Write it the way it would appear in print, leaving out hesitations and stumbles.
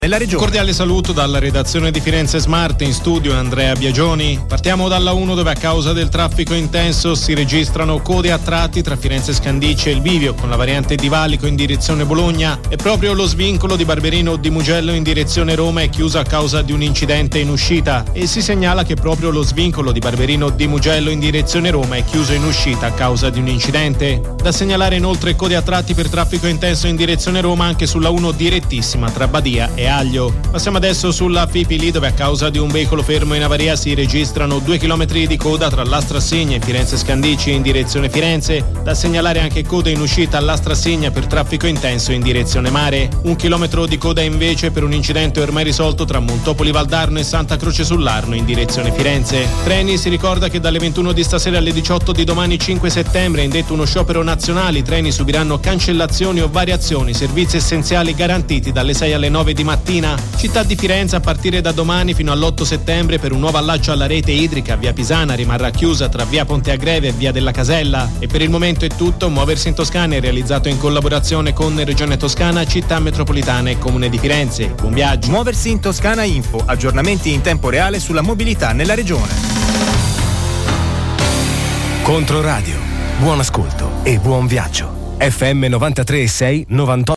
nella regione. Un cordiale saluto dalla redazione di Firenze Smart, in studio Andrea Biagioni. Partiamo dalla 1, dove a causa del traffico intenso si registrano code a tratti tra Firenze Scandicci e il Bivio, con la variante di Valico in direzione Bologna, e proprio lo svincolo di Barberino di Mugello in direzione Roma è chiuso a causa di un incidente in uscita, e si segnala che proprio lo svincolo di Barberino di Mugello in direzione Roma è chiuso in uscita a causa di un incidente. Da segnalare inoltre code a tratti per traffico intenso in direzione Roma anche sulla 1 direttissima tra Badia e Aglio. Passiamo adesso sulla Fipili, dove a causa di un veicolo fermo in avaria si registrano 2 chilometri di coda tra l'Astrassegna e Firenze Scandicci in direzione Firenze. Da segnalare anche code in uscita all'Astrassegna per traffico intenso in direzione mare. 1 chilometro di coda invece per un incidente ormai risolto tra Montopoli Valdarno e Santa Croce sull'Arno in direzione Firenze. Treni, si ricorda che dalle 21 di stasera alle 18 di domani 5 settembre è indetto uno sciopero nazionale. I treni subiranno cancellazioni o variazioni, servizi essenziali garantiti dalle 6 alle 9 di mattina. Città di Firenze a partire da domani fino all'8 settembre per un nuovo allaccio alla rete idrica via Pisana rimarrà chiusa tra via Ponte Agreve e via della Casella. E per il momento è tutto. Muoversi in Toscana è realizzato in collaborazione con Regione Toscana, Città Metropolitana e Comune di Firenze. Buon viaggio. Muoversi in Toscana Info, aggiornamenti in tempo reale sulla mobilità nella regione. Controradio, buon ascolto e buon viaggio. FM 93.6 98.